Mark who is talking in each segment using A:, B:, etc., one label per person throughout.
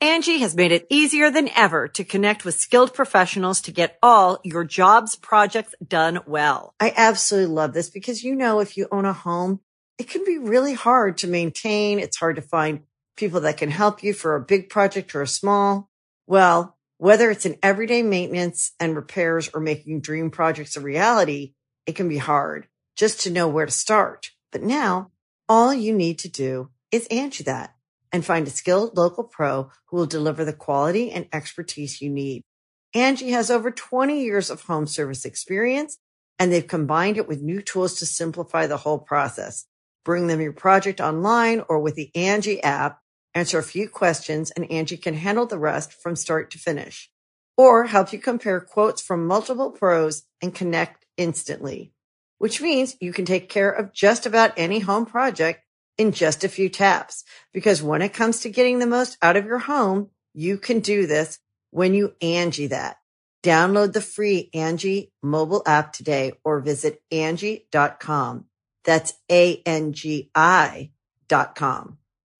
A: Angie has made it easier than ever to connect with skilled professionals to get all your jobs projects done well. I absolutely love this because, if you own a home, it can be really hard to maintain. It's hard to find people that can help you for a big project or a small. Well, whether it's in everyday maintenance and repairs or making dream projects a reality, it can be hard just to know where to start. But now all you need to do is Angie that and find a skilled local pro who will deliver the quality and expertise you need. Angie has over 20 years of home service experience, and they've combined it with new tools to simplify the whole process. Bring them your project online or with the Angie app, answer a few questions, and Angie can handle the rest from start to finish. Or help you compare quotes from multiple pros and connect instantly, which means you can take care of just about any home project in just a few taps. Because when it comes to getting the most out of your home, you can do this when you Angie that. Download the free Angie mobile app today or visit Angie.com. That's ANGI.com.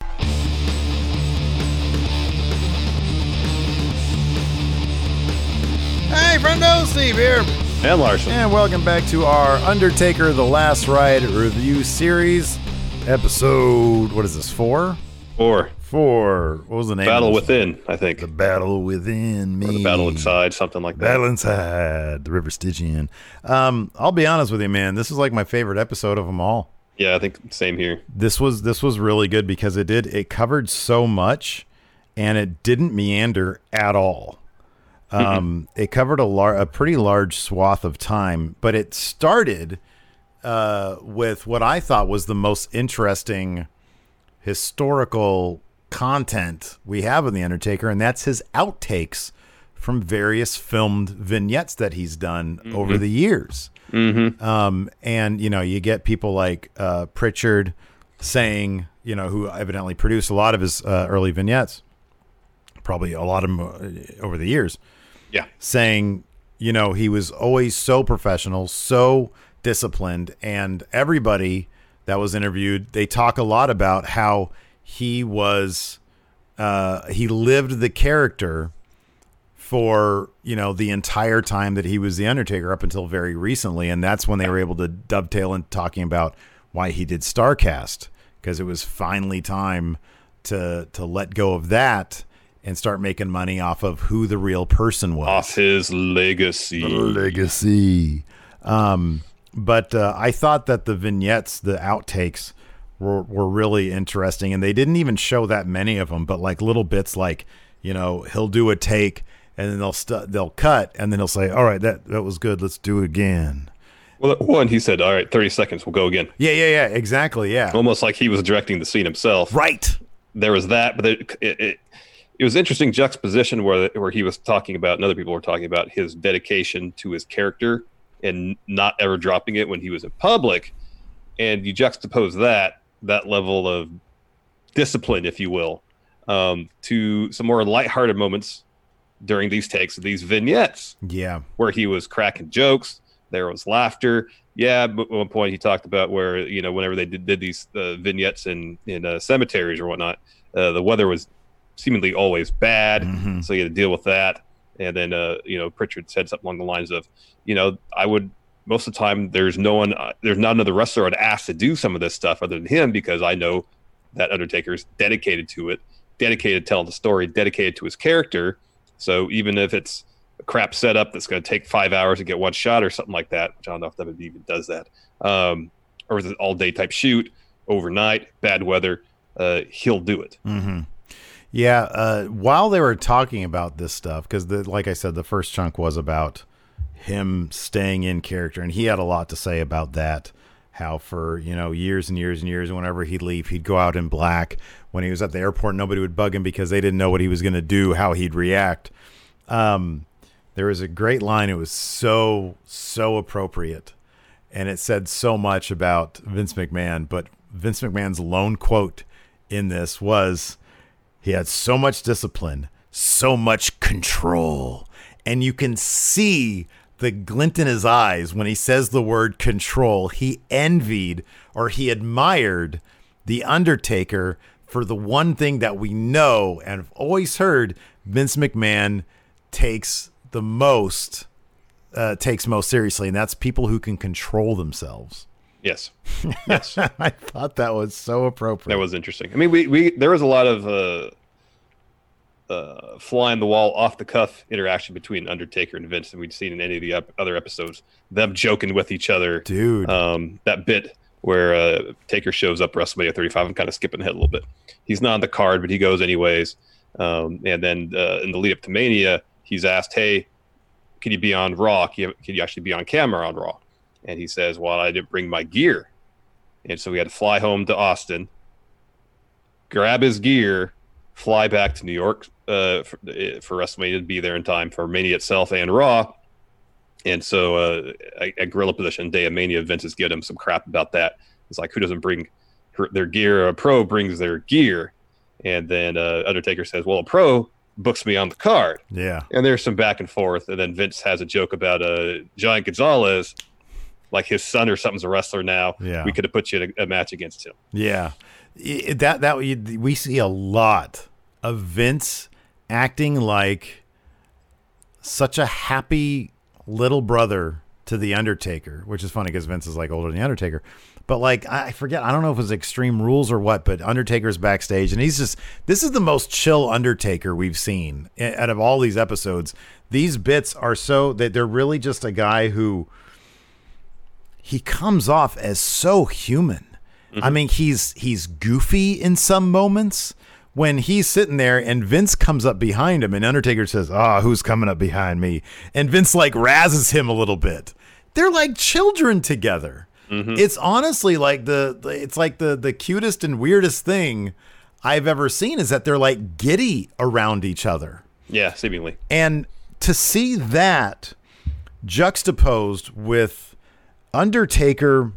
B: Hey, friendo, Steve here.
C: And Larson.
B: And welcome back to our Undertaker The Last Ride review series. Episode, what is this, 4?
C: 4.
B: What was the name?
C: Battle Within, I think.
B: The Battle Within Me.
C: Or the Battle Inside, something like that.
B: Battle Inside, the River Stygian. I'll be honest with you, man. This is like my favorite episode of them all.
C: Yeah, I think same here.
B: This was really good because it covered so much and it didn't meander at all. It covered a pretty large swath of time, but it started with what I thought was the most interesting historical content we have in The Undertaker, and that's his outtakes from various filmed vignettes that he's done over the years. And, you get people like Pritchard saying, who evidently produced a lot of his early vignettes, probably a lot of them over the years.
C: Yeah.
B: Saying, he was always so professional, so disciplined, and everybody that was interviewed, they talk a lot about how he was, he lived the character for, the entire time that he was The Undertaker up until very recently. And that's when they were able to dovetail in talking about why he did StarCast, because it was finally time to let go of that and start making money off of who the real person was.
C: Off his legacy.
B: But I thought that the vignettes, the outtakes, were really interesting, and they didn't even show that many of them, but like little bits, like he'll do a take, and then they'll cut, and then he'll say, "All right, that was good. Let's do it again."
C: Well, one, he said, "All right, 30 seconds, we'll go again."
B: Yeah, exactly, yeah.
C: Almost like he was directing the scene himself.
B: Right.
C: There was that, but it was interesting juxtaposition where he was talking about, and other people were talking about, his dedication to his character and not ever dropping it when he was in public. And you juxtapose that level of discipline, if you will, to some more lighthearted moments during these takes of these vignettes.
B: Yeah.
C: Where he was cracking jokes. There was laughter. Yeah, but at one point he talked about where, whenever they did these vignettes in cemeteries or whatnot, the weather was seemingly always bad. So you had to deal with that. And then, Pritchard said something along the lines of, I would, most of the time, there's not another wrestler I'd ask to do some of this stuff other than him, because I know that Undertaker's dedicated to it, dedicated to telling the story, dedicated to his character. So even if it's a crap setup that's going to take 5 hours to get one shot or something like that, which I don't know if WWE even does that, or is it all-day type shoot, overnight, bad weather, he'll do it.
B: Yeah, while they were talking about this stuff, because like I said, the first chunk was about him staying in character, and he had a lot to say about that, how for, years and years and years, whenever he'd leave, he'd go out in black. When he was at the airport, nobody would bug him because they didn't know what he was going to do, how he'd react. There was a great line. It was so appropriate, and it said so much about Vince McMahon, but Vince McMahon's lone quote in this was, he had so much discipline, so much control. And you can see the glint in his eyes when he says the word control. He envied, or he admired, The Undertaker for the one thing that we know and have always heard Vince McMahon takes most seriously, and that's people who can control themselves.
C: Yes. Yes.
B: I thought that was so appropriate.
C: That was interesting. I mean, we there was a lot of fly on the wall, off the cuff interaction between Undertaker and Vince, and we'd seen in any of the other episodes, them joking with each other.
B: Dude.
C: That bit where Taker shows up WrestleMania 35. I'm kind of skipping ahead a little bit. He's not on the card, but he goes anyways. And then in the lead up to Mania, he's asked, "Hey, can you be on Raw? Can you actually be on camera on Raw?" And he says, "Well, I didn't bring my gear." And so we had to fly home to Austin, grab his gear, fly back to New York for WrestleMania to be there in time for Mania itself and Raw. And so at Gorilla Position, day of Mania, Vince is giving him some crap about that. It's like, who doesn't bring their gear? A pro brings their gear. And then Undertaker says, "Well, a pro books me on the card."
B: Yeah.
C: And there's some back and forth. And then Vince has a joke about Giant Gonzalez, like his son or something's a wrestler now.
B: Yeah.
C: We could have put you in a match against him.
B: Yeah. We see a lot of Vince acting like such a happy little brother to the Undertaker, which is funny because Vince is like older than the Undertaker. But like, I forget, I don't know if it was Extreme Rules or what, but Undertaker's backstage and this is the most chill Undertaker we've seen out of all these episodes. These bits are so that they're really just a guy who he comes off as so human. Mm-hmm. I mean, he's goofy in some moments when he's sitting there and Vince comes up behind him and Undertaker says, "Who's coming up behind me?" And Vince like razzes him a little bit. They're like children together. Mm-hmm. It's honestly like the cutest and weirdest thing I've ever seen is that they're like giddy around each other.
C: Yeah, seemingly.
B: And to see that juxtaposed with Undertaker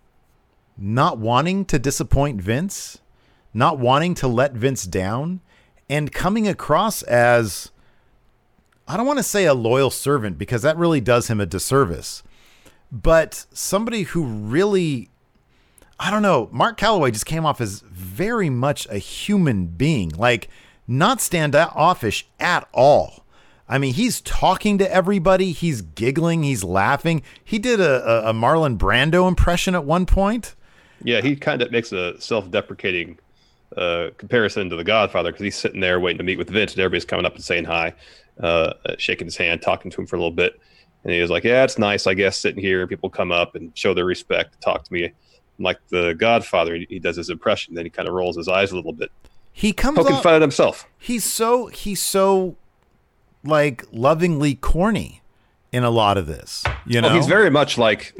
B: not wanting to disappoint Vince, not wanting to let Vince down, and coming across as, I don't want to say a loyal servant because that really does him a disservice, but somebody who really, I don't know, Mark Calloway just came off as very much a human being, like not standoffish at all. I mean, he's talking to everybody. He's giggling. He's laughing. He did a Marlon Brando impression at one point.
C: Yeah, he kind of makes a self-deprecating comparison to The Godfather because he's sitting there waiting to meet with Vince and everybody's coming up and saying hi, shaking his hand, talking to him for a little bit. And he was like, "Yeah, it's nice, I guess, sitting here. People come up and show their respect, talk to me." And like The Godfather, he does his impression. Then he kind of rolls his eyes a little bit.
B: He comes
C: poking fun at himself.
B: He's so like lovingly corny in a lot of this, you know.
C: He's very much like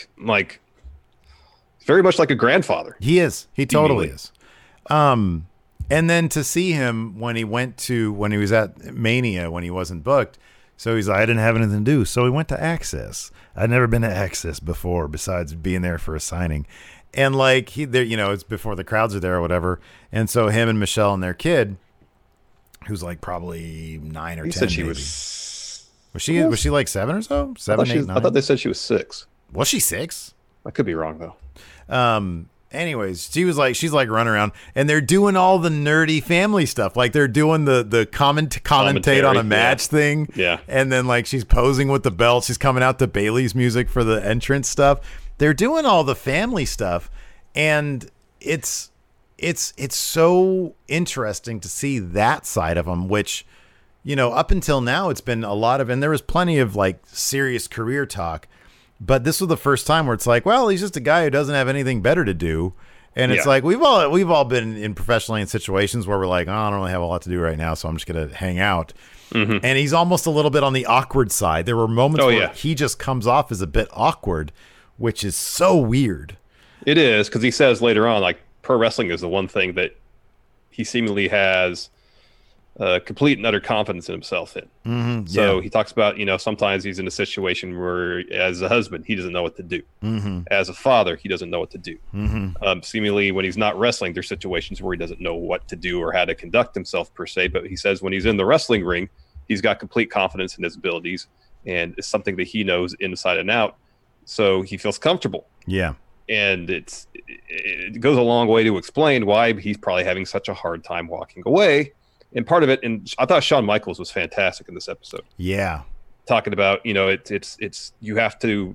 C: very much like a grandfather.
B: He is. He totally is. And then to see him when he was at Mania when he wasn't booked, so he's like, "I didn't have anything to do, so he went to Access. I'd never been to Access before, besides being there for a signing." And like it's before the crowds are there or whatever. And so him and Michelle and their kid, who's like probably 9 or 10.
C: Said she
B: maybe.
C: was
B: she like 7 or so? 7, 8, 9?
C: I thought they said she was 6.
B: Was she 6?
C: I could be wrong though.
B: Anyways, she's like running around and they're doing all the nerdy family stuff. Like they're doing the commentate on a match thing.
C: Yeah.
B: And then like she's posing with the belt. She's coming out to Bailey's music for the entrance stuff. They're doing all the family stuff. And it's so interesting to see that side of them, which, up until now it's been a lot of, and there was plenty of like serious career talk. But this was the first time where it's like, well, he's just a guy who doesn't have anything better to do. And it's like, we've all been in professionally in situations where we're like, I don't really have a lot to do right now, so I'm just going to hang out. Mm-hmm. And he's almost a little bit on the awkward side. There were moments where he just comes off as a bit awkward, which is so weird.
C: It is, because he says later on, like, pro wrestling is the one thing that he seemingly has complete and utter confidence in himself in.
B: Mm-hmm,
C: so he talks about, sometimes he's in a situation where as a husband, he doesn't know what to do.
B: Mm-hmm.
C: As a father, he doesn't know what to do.
B: Mm-hmm.
C: Seemingly when he's not wrestling, there's situations where he doesn't know what to do or how to conduct himself per se. But he says when he's in the wrestling ring, he's got complete confidence in his abilities and it's something that he knows inside and out. So he feels comfortable.
B: Yeah.
C: and it goes a long way to explain why he's probably having such a hard time walking away. And part of it, and I thought Shawn Michaels was fantastic in this episode.
B: Yeah,
C: talking about, it's you have to.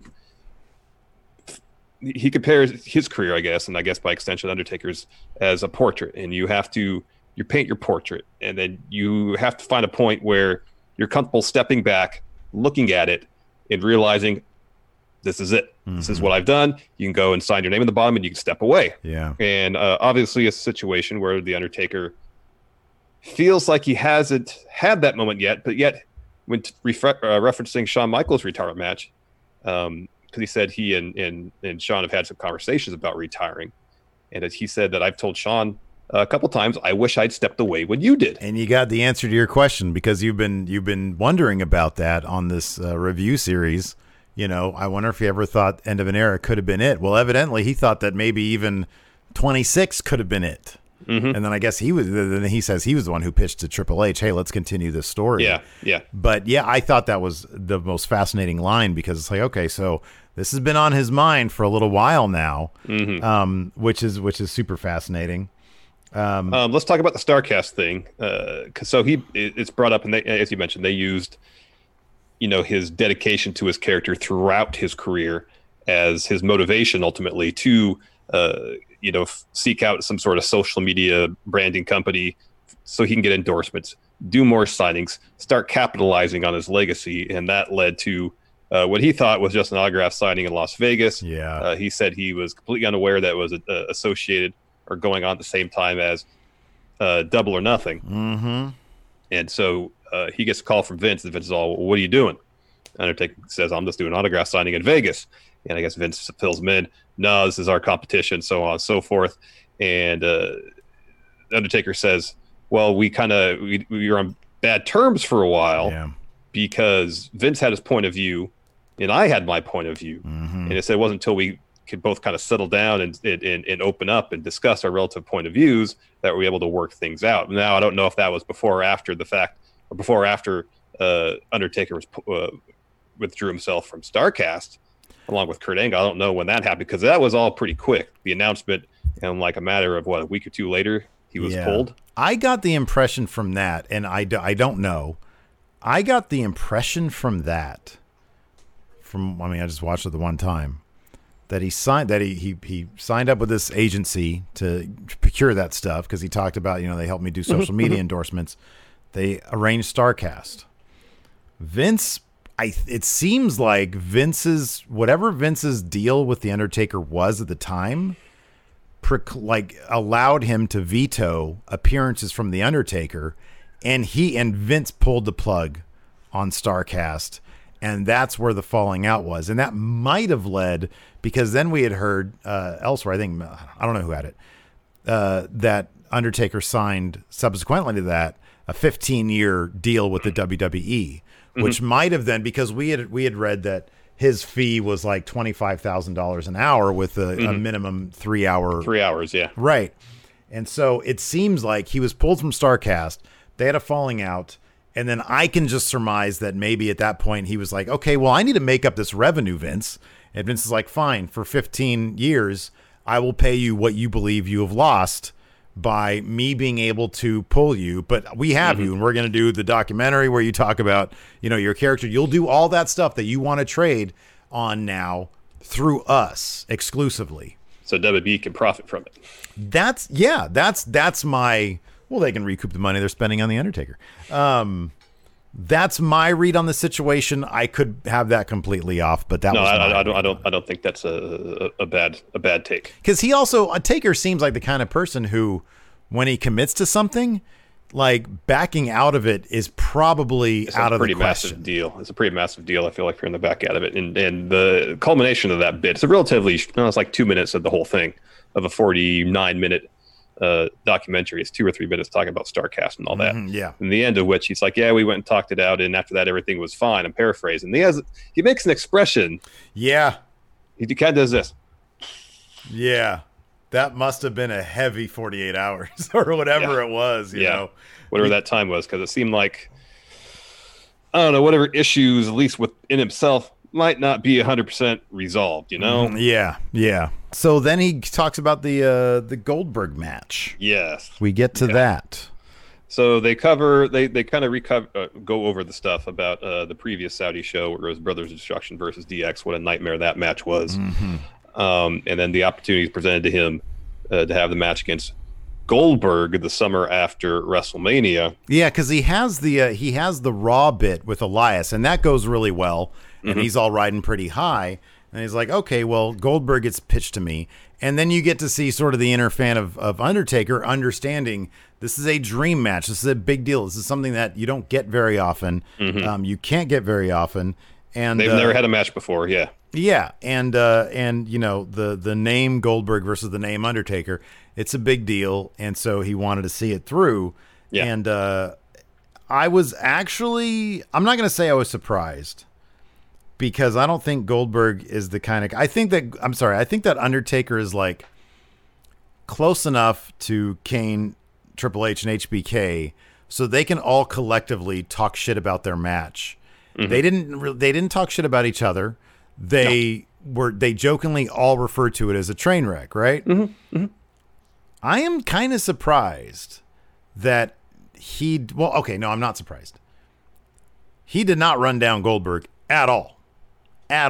C: He compares his career, I guess, and I guess by extension Undertaker's, as a portrait, and you paint your portrait, and then you have to find a point where you're comfortable stepping back, looking at it, and realizing this is it. Mm-hmm. This is what I've done. You can go and sign your name at the bottom, and you can step away.
B: Yeah.
C: And obviously, it's a situation where the Undertaker feels like he hasn't had that moment yet, but yet when referencing Shawn Michaels' retirement match, because he said he and Shawn have had some conversations about retiring, and as he said that I've told Shawn a couple times, I wish I'd stepped away when you did.
B: And you got the answer to your question, because you've been wondering about that on this review series. I wonder if he ever thought End of an Era could have been it. Well, evidently he thought that maybe even 26 could have been it. Mm-hmm. And then I guess he says he was the one who pitched to Triple H, hey, let's continue this story.
C: Yeah.
B: But yeah, I thought that was the most fascinating line, because it's like, okay, so this has been on his mind for a little while now, mm-hmm. Which is super fascinating.
C: Let's talk about the StarCast thing. It's brought up, and as you mentioned, they used, his dedication to his character throughout his career as his motivation ultimately to, seek out some sort of social media branding company so he can get endorsements, do more signings, start capitalizing on his legacy. And that led to what he thought was just an autograph signing in Las Vegas.
B: Yeah.
C: He said he was completely unaware that it was associated or going on at the same time as Double or Nothing.
B: Mm-hmm.
C: And so he gets a call from Vince, and Vince is all, well, what are you doing? Undertaker says, I'm just doing autograph signing in Vegas. And I guess Vince fills him in. No, this is our competition, so on and so forth. And Undertaker says, well, we were on bad terms for a while because Vince had his point of view and I had my point of view. Mm-hmm. And it said it wasn't until we could both kind of settle down and open up and discuss our relative point of views that we were able to work things out. Now, I don't know if that was before or after the fact, or before or after Undertaker withdrew himself from StarCast along with Kurt Angle. I don't know when that happened, because that was all pretty quick. The announcement, and like a matter of a week or two later, he was pulled.
B: I got the impression from that, and I don't know. I got the impression from that, I just watched it the one time, that he signed up with this agency to procure that stuff, because he talked about, they helped me do social media endorsements. They arranged StarCast. Vince, it seems like whatever Vince's deal with The Undertaker was at the time, allowed him to veto appearances from The Undertaker, and Vince pulled the plug on StarCast, and that's where the falling out was. And that might have led, because then we had heard elsewhere, I don't know who had it, that Undertaker signed subsequently to that a 15-year deal with the WWE. Which might have then, because we had read that his fee was like $25,000 an hour with a minimum 3 hour.
C: 3 hours, yeah.
B: Right. And so it seems like he was pulled from StarCast. They had a falling out. And then I can just surmise that maybe at that point he was like, okay, well, I need to make up this revenue, Vince. And Vince is like, fine, for 15 years, I will pay you what you believe you have lost by me being able to pull you, but we have you, and we're going to do the documentary where you talk about, your character. You'll do all that stuff that you want to trade on now through us exclusively.
C: So WB can profit from it.
B: That's my, well, they can recoup the money they're spending on The Undertaker. That's my read on the situation. I could have that completely off, but that was
C: I don't think that's a bad take.
B: Because Taker seems like the kind of person who, when he commits to something, like backing out of it is probably out of the question.
C: It's a pretty massive deal. I feel like, if you're in the back out of it, and the culmination of that bit, it's a relatively, it's like 2 minutes of the whole thing, of a 49-minute documentary. It's 2 or 3 minutes talking about StarCast and all that.
B: Yeah.
C: And the end of which he's like, yeah, we went and talked it out, and after that everything was fine. I'm paraphrasing. He makes an expression.
B: Yeah.
C: He kind of does this.
B: Yeah. That must have been a heavy 48 hours or whatever it was, you know.
C: Whatever that time was, because it seemed like, I don't know, whatever issues, at least within himself, might not be 100% resolved, you know?
B: Yeah, yeah. So then he talks about the Goldberg match.
C: Yes.
B: We get to that.
C: So they kind of go over the stuff about the previous Saudi show where it was Brothers of Destruction versus DX. What a nightmare that match was. And then the opportunity is presented to him to have the match against Goldberg the summer after WrestleMania.
B: Yeah, because he has the Raw bit with Elias, and that goes really well. And he's all riding pretty high. And he's like, okay, well, Goldberg gets pitched to me. And then you get to see sort of the inner fan of Undertaker understanding this is a dream match. This is a big deal. This is something that you don't get very often. You can't get very often. And
C: they've never had a match before. Yeah.
B: Yeah. And you know, the name Goldberg versus the name Undertaker, it's a big deal. And so he wanted to see it through. Yeah. And I was actually, I'm not going to say I was surprised, because I don't think Goldberg is the kind of, I think that Undertaker is like close enough to Kane, Triple H, and HBK so they can all collectively talk shit about their match. They didn't talk shit about each other. They jokingly all referred to it as a train wreck, right? I am kind of surprised that I'm not surprised. He did not run down Goldberg at all. At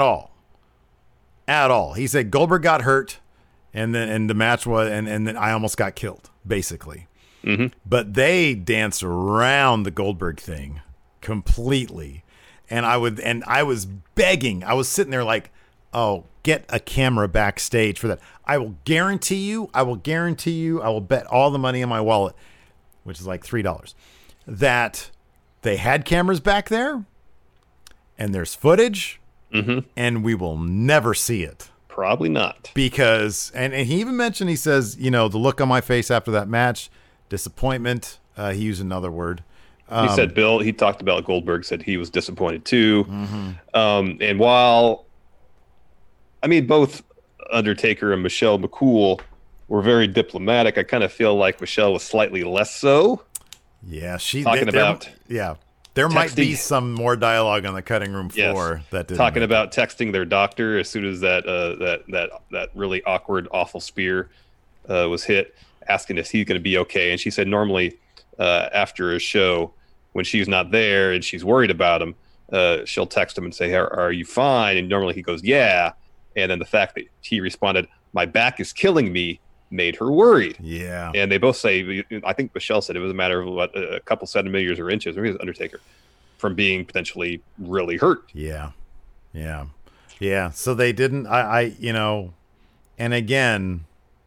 B: all. He said Goldberg got hurt, and the match was, and then I almost got killed, basically. But they danced around the Goldberg thing completely, and I was begging. I was sitting there like, oh, get a camera backstage for that. I will guarantee you. I will bet all the money in my wallet, which is like $3, that they had cameras back there, and there's footage. And we will never see it.
C: Probably not.
B: Because, and he even mentioned, he says, you know, the look on my face after that match, disappointment. He used another word.
C: He said he talked about Goldberg, said he was disappointed too. And while, I mean, both Undertaker and Michelle McCool were very diplomatic, I kind of feel like Michelle was slightly less so.
B: Yeah, there might be some more dialogue on the cutting room floor.
C: Yes.
B: That didn't
C: talking about texting their doctor as soon as that really awkward, awful spear was hit, asking if he's going to be okay. And she said normally after a show, when she's not there and she's worried about him, she'll text him and say, "Are you fine?" And normally he goes, "Yeah." And then the fact that he responded, "My back is killing me," made her worried.
B: Yeah.
C: And they both say, I think Michelle said it was a matter of a couple centimeters or inches, or Undertaker, from being potentially really hurt.
B: Yeah. So they didn't, you know, and again,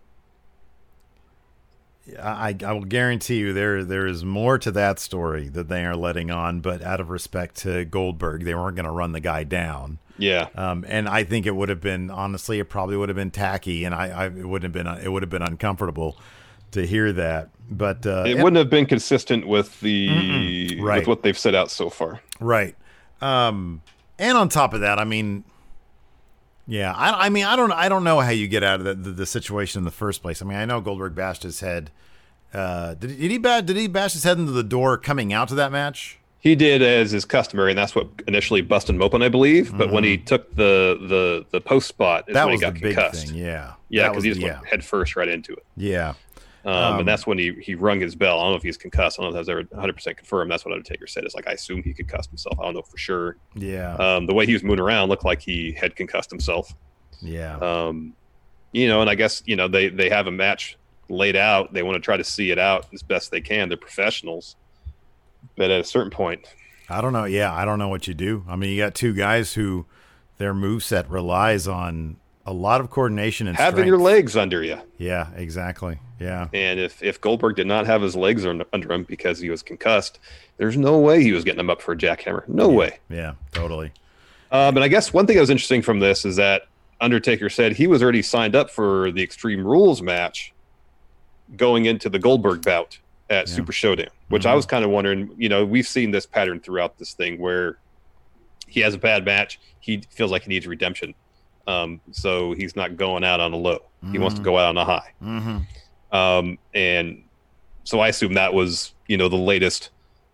B: I will guarantee you there is more to that story that they are letting on, but out of respect to Goldberg, they weren't going to run the guy down.
C: Yeah.
B: And I think it would have been, honestly, it probably would have been tacky, and it would have been uncomfortable to hear that. But
C: it wouldn't have been consistent with with what they've set out so far.
B: Right. And on top of that, I mean, yeah, I don't know how you get out of the situation in the first place. I mean, I know Goldberg bashed his head. Did he bash his head into the door coming out to that match?
C: He did, as is customary, and that's what initially busted him open, I believe. But when he took the post spot, is when he got concussed.
B: Thing, yeah.
C: Yeah, because he just went head first right into it.
B: Yeah.
C: And that's when he rung his bell. I don't know if he's concussed. I don't know if that's ever 100% confirmed. That's what Undertaker said. It's like, I assume he concussed himself. I don't know for sure.
B: Yeah.
C: The way he was moving around looked like he had concussed himself.
B: Yeah.
C: You know, and I guess, you know, they have a match laid out. They want to try to see it out as best they can. They're professionals. But at a certain point,
B: I don't know. Yeah, I don't know what you do. I mean, you got two guys who their moveset relies on a lot of coordination and
C: having
B: strength.
C: Your legs under you.
B: Yeah, exactly. Yeah.
C: And if Goldberg did not have his legs under him because he was concussed, there's no way he was getting him up for a jackhammer. No way.
B: Yeah, totally.
C: But I guess one thing that was interesting from this is that Undertaker said he was already signed up for the Extreme Rules match going into the Goldberg bout at Super Showdown, which I was kind of wondering, you know, we've seen this pattern throughout this thing where he has a bad match. He feels like he needs redemption. So he's not going out on a low. He wants to go out on a high. And so I assume that was, you know, the latest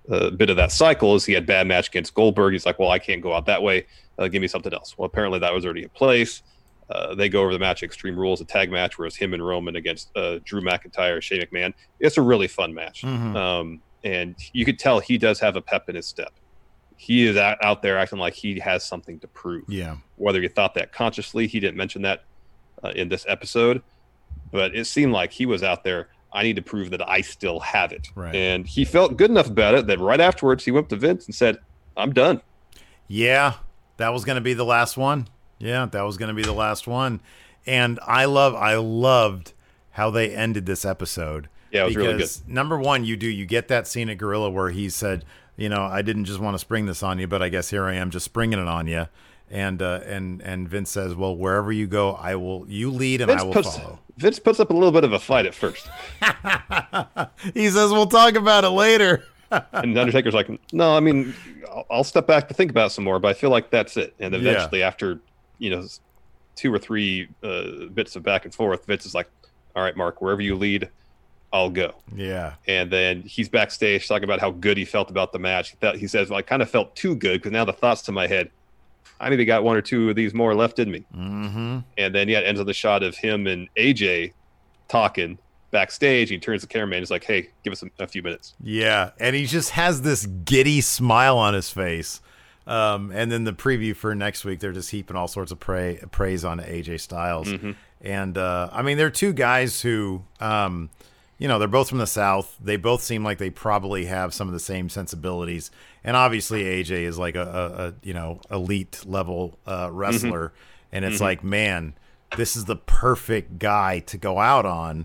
C: bit of that cycle is he had bad match against Goldberg. He's like, well, I can't go out that way. Give me something else. Well, apparently that was already in place. They go over the match Extreme Rules, a tag match, whereas him and Roman against Drew McIntyre, Shane McMahon. It's a really fun match. And you could tell he does have a pep in his step. He is out there acting like he has something to prove.
B: Yeah.
C: Whether you thought that consciously, he didn't mention that in this episode, but it seemed like he was out there. I need to prove that I still have it.
B: Right.
C: And he felt good enough about it that right afterwards he went up to Vince and said, I'm done.
B: Yeah, that was going to be the last one. Yeah, that was going to be the last one. And I loved how they ended this episode.
C: Yeah, it was really good.
B: Number one, you get that scene at Gorilla where he said, I didn't just want to spring this on you, but I guess here I am just springing it on you. And Vince says, well, wherever you go, you lead and I will follow.
C: Vince puts up a little bit of a fight at first.
B: He says, we'll talk about it later.
C: And Undertaker's like, no, I mean, I'll step back to think about it some more, but I feel like that's it. And eventually after, 2 or 3 bits of back and forth, Vince is like, all right, Mark, wherever you lead, I'll go.
B: Yeah.
C: And then he's backstage talking about how good he felt about the match. He says, well, I kind of felt too good because now the thoughts to my head, I maybe got 1 or 2 of these more left in me.
B: Mm-hmm.
C: And then, it ends on the shot of him and AJ talking backstage. He turns to the cameraman and is like, hey, give us a few minutes.
B: Yeah. And he just has this giddy smile on his face. And then the preview for next week, they're just heaping all sorts of praise on AJ Styles.
C: Mm-hmm.
B: And, they're 2 guys who, they're both from the South. They both seem like they probably have some of the same sensibilities. And obviously AJ is like a elite level wrestler. Mm-hmm. And it's like, man, this is the perfect guy to go out on.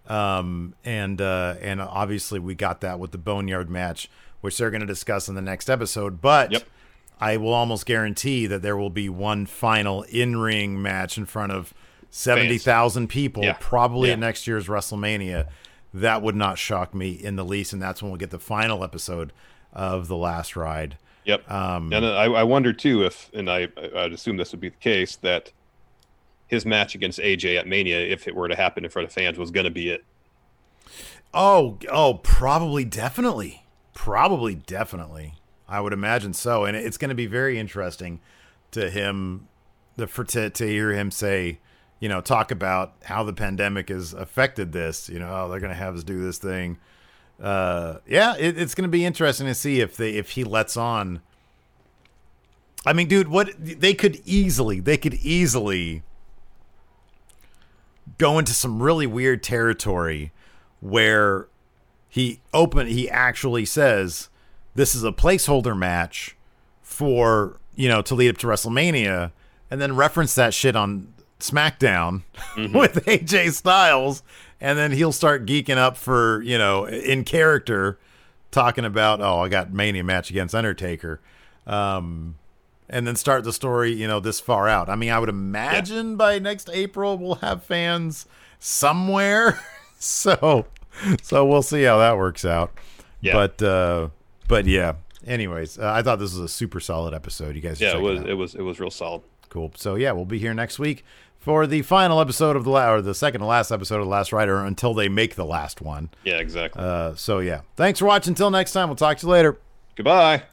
B: And obviously we got that with the Boneyard match, which they're going to discuss in the next episode. But I will almost guarantee that there will be one final in-ring match in front of 70,000 people, probably at next year's WrestleMania. That would not shock me in the least, and that's when we'll get the final episode of The Last Ride.
C: Yep. And I wonder, too, I'd assume this would be the case, that his match against AJ at Mania, if it were to happen in front of fans, was going to be it.
B: Oh, probably, definitely. Probably, definitely. I would imagine so, and it's going to be very interesting to him, to hear him say, talk about how the pandemic has affected this. They're going to have us do this thing. It's going to be interesting to see if he lets on. I mean, dude, they could easily go into some really weird territory where he actually says this is a placeholder match for, to lead up to WrestleMania, and then reference that shit on SmackDown with AJ Styles, and then he'll start geeking up for, in character, talking about, I got Mania match against Undertaker, and then start the story, this far out. I mean, I would imagine by next April we'll have fans somewhere, so we'll see how that works out. Yeah. But yeah. Anyways, I thought this was a super solid episode. You guys,
C: it was real solid.
B: Cool. So yeah, we'll be here next week for the final episode of the second to last episode of The Last Rider until they make the last one.
C: Yeah, exactly.
B: So yeah, thanks for watching. Until next time, we'll talk to you later.
C: Goodbye.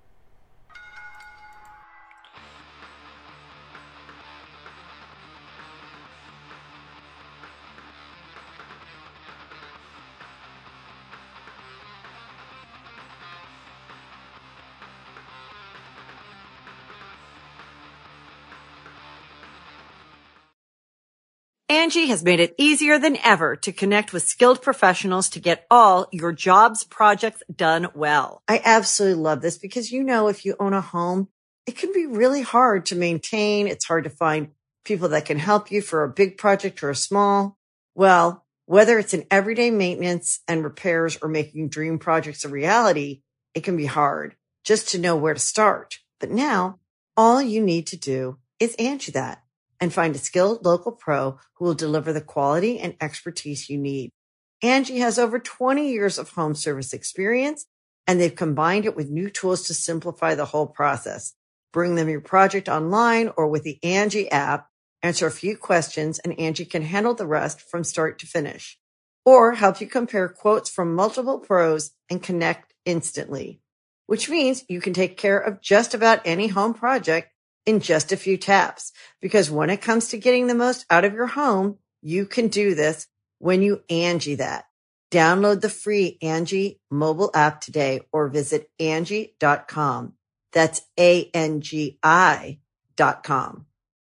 A: Angie has made it easier than ever to connect with skilled professionals to get all your jobs projects done well. I absolutely love this because, if you own a home, it can be really hard to maintain. It's hard to find people that can help you for a big project or a small. Well, whether it's in everyday maintenance and repairs or making dream projects a reality, it can be hard just to know where to start. But now all you need to do is Angie that and find a skilled local pro who will deliver the quality and expertise you need. Angie has over 20 years of home service experience, and they've combined it with new tools to simplify the whole process. Bring them your project online or with the Angie app, answer a few questions, and Angie can handle the rest from start to finish. Or help you compare quotes from multiple pros and connect instantly, which means you can take care of just about any home project in just a few taps. Because when it comes to getting the most out of your home, you can do this when you Angie that. Download the free Angie mobile app today or visit Angie.com. That's ANGI.com.